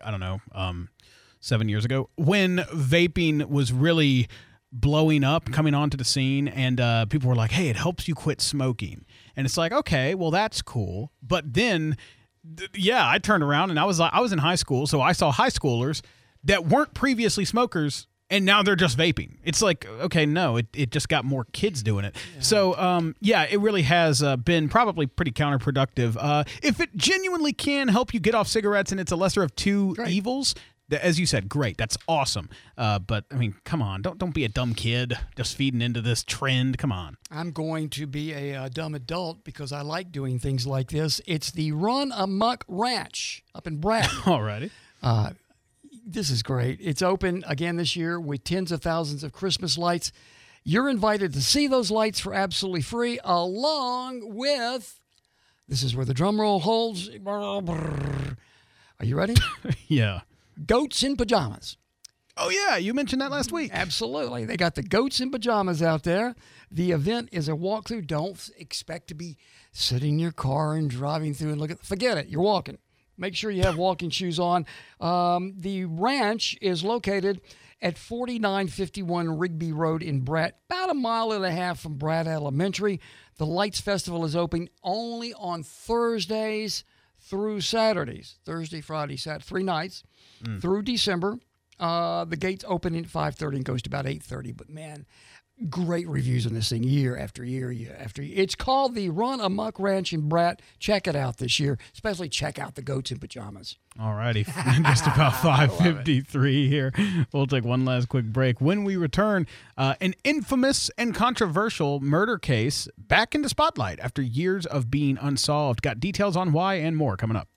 Speaker 4: 7 years ago, when vaping was really blowing up, coming onto the scene, and people were like, hey, it helps you quit smoking. And it's like, okay, well, that's cool. But then I turned around and I was in high school, so I saw high schoolers that weren't previously smokers, and now they're just vaping. It's like, okay, no, it just got more kids doing it. Yeah. So, it really has been probably pretty counterproductive. If it genuinely can help you get off cigarettes and it's a lesser of two evils, as you said, great. That's awesome. But, I mean, come on. Don't be a dumb kid just feeding into this trend. Come on.
Speaker 3: I'm going to be a dumb adult because I like doing things like this. It's the Run Amok Ranch up in Bratton.
Speaker 4: Alrighty.
Speaker 3: This is great. It's open again this year with tens of thousands of Christmas lights. You're invited to see those lights for absolutely free, along with, this is where the drum roll holds. Are you ready?
Speaker 4: Yeah.
Speaker 3: Goats in pajamas.
Speaker 4: Oh, yeah. You mentioned that last week.
Speaker 3: Absolutely. They got the goats in pajamas out there. The event is a walkthrough. Don't expect to be sitting in your car and driving through and forget it. You're walking. Make sure you have walking shoes on. The ranch is located at 4951 Rigby Road in Bratt, about 1.5 miles from Bratt Elementary. The Lights Festival is open only on Thursdays through Saturdays. Thursday, Friday, Saturday, 3 nighs through December. The gates open at 5:30 and goes to about 8:30. But, man, great reviews on this thing year after year, year after year. It's called the Run Amok Ranch in Bratt. Check it out this year. Especially check out the goats in pajamas.
Speaker 4: All righty. Just about 5:53 here. We'll take one last quick break. When we return, an infamous and controversial murder case back into spotlight after years of being unsolved. Got details on why and more coming up.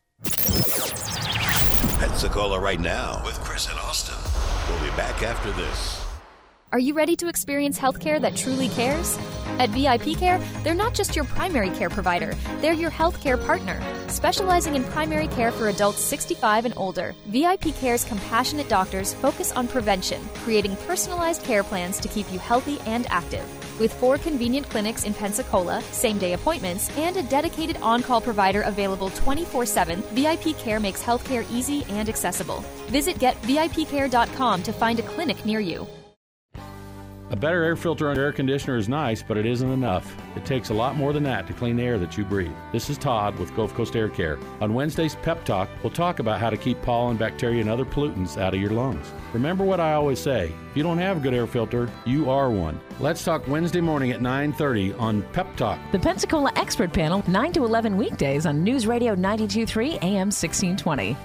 Speaker 1: Pensacola Right Now with Chris and Austin. We'll be back after this.
Speaker 13: Are you ready to experience healthcare that truly cares? At VIP Care, they're not just your primary care provider, they're your healthcare partner. Specializing in primary care for adults 65 and older, VIP Care's compassionate doctors focus on prevention, creating personalized care plans to keep you healthy and active. With 4 convenient clinics in Pensacola, same-day appointments, and a dedicated on-call provider available 24/7, VIP Care makes healthcare easy and accessible. Visit GetVIPCare.com to find a clinic near you.
Speaker 14: A better air filter and air conditioner is nice, but it isn't enough. It takes a lot more than that to clean the air that you breathe. This is Todd with Gulf Coast Air Care. On Wednesday's Pep Talk, we'll talk about how to keep pollen, bacteria, and other pollutants out of your lungs. Remember what I always say, if you don't have a good air filter, you are one. Let's talk Wednesday morning at 9:30 on Pep Talk.
Speaker 15: The Pensacola Expert Panel, 9 to 11 weekdays on News Radio 92.3 AM 1620.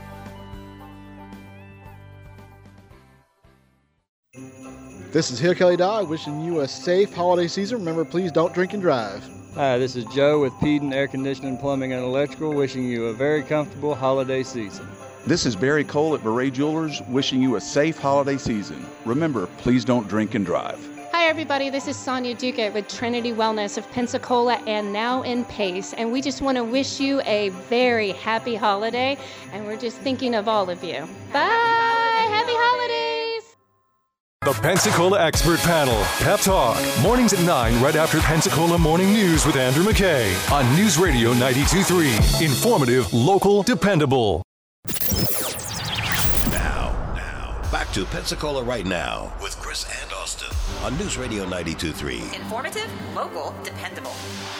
Speaker 16: This is Hill Kelly Dye wishing you a safe holiday season. Remember, please don't drink and drive.
Speaker 17: Hi, this is Joe with Peden Air Conditioning, Plumbing, and Electrical, wishing you a very comfortable holiday season.
Speaker 18: This is Barry Cole at Beret Jewelers, wishing you a safe holiday season. Remember, please don't drink and drive.
Speaker 19: Hi everybody, this is Sonia Duquette with Trinity Wellness of Pensacola and now in Pace, and we just want to wish you a very happy holiday, and we're just thinking of all of you. Bye! Happy holidays!
Speaker 20: The Pensacola Expert Panel, Pep Talk, mornings at 9 right after Pensacola Morning News with Andrew McKay on News Radio 92.3. Informative, local, dependable.
Speaker 1: Now, back to Pensacola Right Now with Chris and Austin on News Radio 92.3.
Speaker 2: Informative, local, dependable.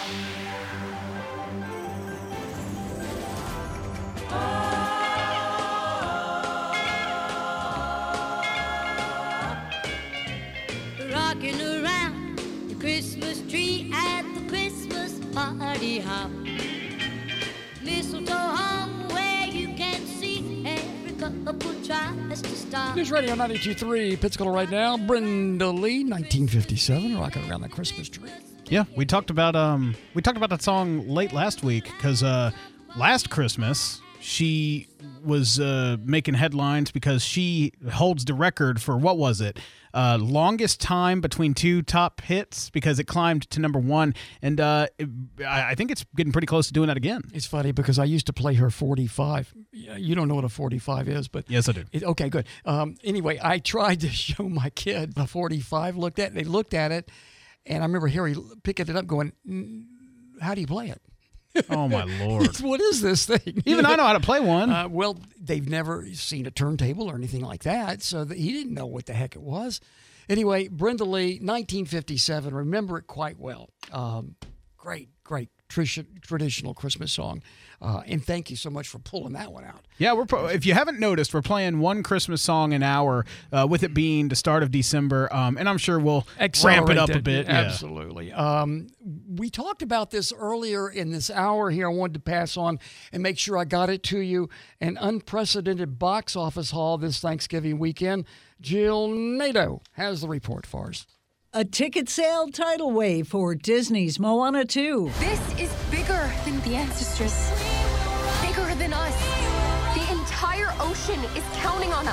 Speaker 21: Rocking around the Christmas tree at the Christmas party hop. Mistletoe hung where you can see every couple tries to stop.
Speaker 3: News Radio 92.3, Pensacola Right Now. Brenda Lee, 1957, rocking around the Christmas tree.
Speaker 4: Yeah, we talked about that song late last week because last Christmas she was making headlines because she holds the record for, what was it? Longest time between 2 top hits because it climbed to number 1. And I think it's getting pretty close to doing that again.
Speaker 3: It's funny because I used to play her 45. You don't know what a 45 is, but...
Speaker 4: Yes, I do.
Speaker 3: Okay, good. Anyway, I tried to show my kid the 45. They looked at it, and I remember Harry picking it up going, how do you play it?
Speaker 4: Oh, my Lord.
Speaker 3: What is this thing?
Speaker 4: Even I know how to play one.
Speaker 3: Well, they've never seen a turntable or anything like that, so he didn't know what the heck it was. Anyway, Brenda Lee, 1957, remember it quite well. Great traditional Christmas song. And thank you so much for pulling that one out.
Speaker 4: Yeah, if you haven't noticed, we're playing one Christmas song an hour, with it being the start of December, and I'm sure we'll ramp it up a bit.
Speaker 3: Absolutely. Yeah. We talked about this earlier in this hour here. I wanted to pass on and make sure I got it to you. An unprecedented box office haul this Thanksgiving weekend. Jill Nato has the report for us.
Speaker 29: A ticket sale tidal wave for Disney's Moana 2.
Speaker 30: This is bigger than the ancestors. Bigger than us. The entire ocean is counting on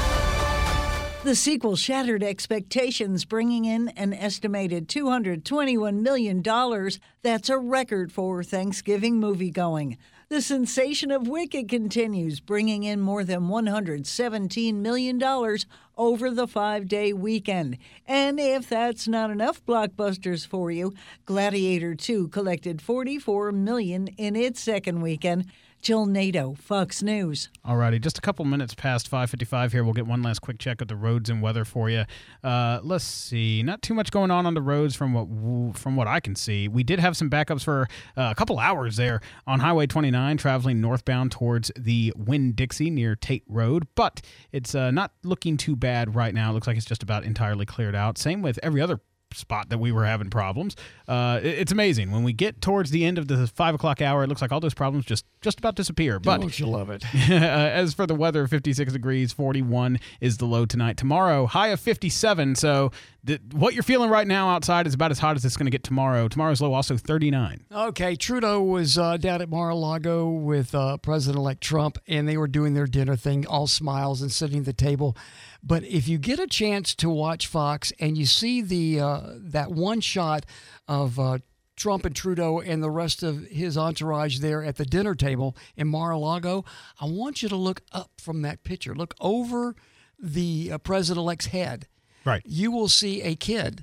Speaker 30: us.
Speaker 29: The sequel shattered expectations, bringing in an estimated $221 million. That's a record for Thanksgiving moviegoing. The sensation of Wicked continues, bringing in more than $117 million over the 5-day weekend. And if that's not enough blockbusters for you, Gladiator 2 collected $44 million in its second weekend. Jill Nato, Fox News.
Speaker 4: Alrighty, just a couple minutes past 5:55 here. We'll get one last quick check of the roads and weather for you. Let's see, not too much going on the roads from what I can see. We did have some backups for a couple hours there on Highway 29, traveling northbound towards the Winn-Dixie near Tate Road, but it's not looking too bad right now. It looks like it's just about entirely cleared out. Same with every other spot that we were having problems. It's amazing. When we get towards the end of the 5 o'clock hour, it looks like all those problems just about disappear. But
Speaker 3: don't you love it?
Speaker 4: As for the weather, 56 degrees, 41 is the low tonight. Tomorrow, high of 57. So what you're feeling right now outside is about as hot as it's going to get tomorrow. Tomorrow's low also 39.
Speaker 3: Okay, Trudeau was down at Mar-a-Lago with President-elect Trump, and they were doing their dinner thing, all smiles and sitting at the table. But if you get a chance to watch Fox and you see that one shot of Trump and Trudeau and the rest of his entourage there at the dinner table in Mar-a-Lago, I want you to look up from that picture. Look over the president-elect's head.
Speaker 4: Right.
Speaker 3: You will see a kid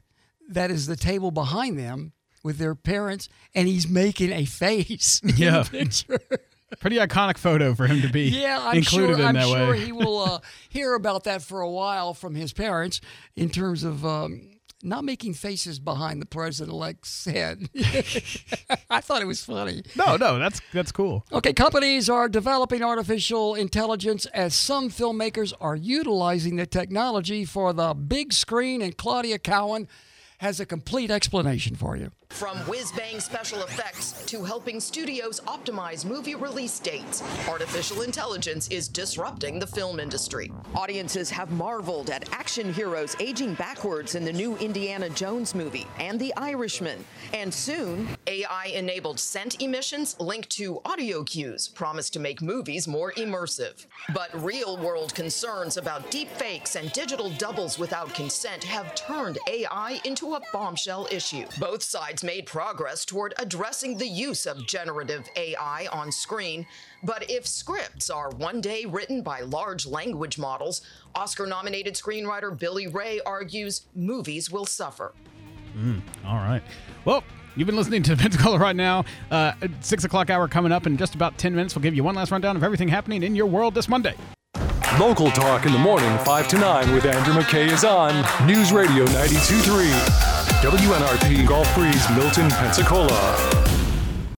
Speaker 3: that is the table behind them with their parents, and he's making a face in
Speaker 4: Yeah.
Speaker 3: the picture.
Speaker 4: Pretty iconic photo for him to be included in that way.
Speaker 3: I'm sure he will hear about that for a while from his parents in terms of not making faces behind the president-elect's head. I thought it was funny.
Speaker 4: No, that's cool.
Speaker 3: Okay, companies are developing artificial intelligence as some filmmakers are utilizing the technology for the big screen, and Claudia Cowan has a complete explanation for you.
Speaker 5: From whiz-bang special effects to helping studios optimize movie release dates, artificial intelligence is disrupting the film industry. Audiences have marveled at action heroes aging backwards in the new Indiana Jones movie and The Irishman. And soon, AI-enabled scent emissions linked to audio cues promise to make movies more immersive. But real-world concerns about deep fakes and digital doubles without consent have turned AI into a bombshell issue. Both sides made progress toward addressing the use of generative AI on screen, but if scripts are one day written by large language models, Oscar-nominated screenwriter Billy Ray argues movies will suffer.
Speaker 4: All right. Well, you've been listening to Pensacola right now. 6 o'clock hour coming up in just about 10 minutes. We'll give you one last rundown of everything happening in your world this Monday.
Speaker 20: Local Talk in the morning, 5 to 9 with Andrew McKay is on News Radio 92.3. WNRP Gulf Breeze, Milton, Pensacola.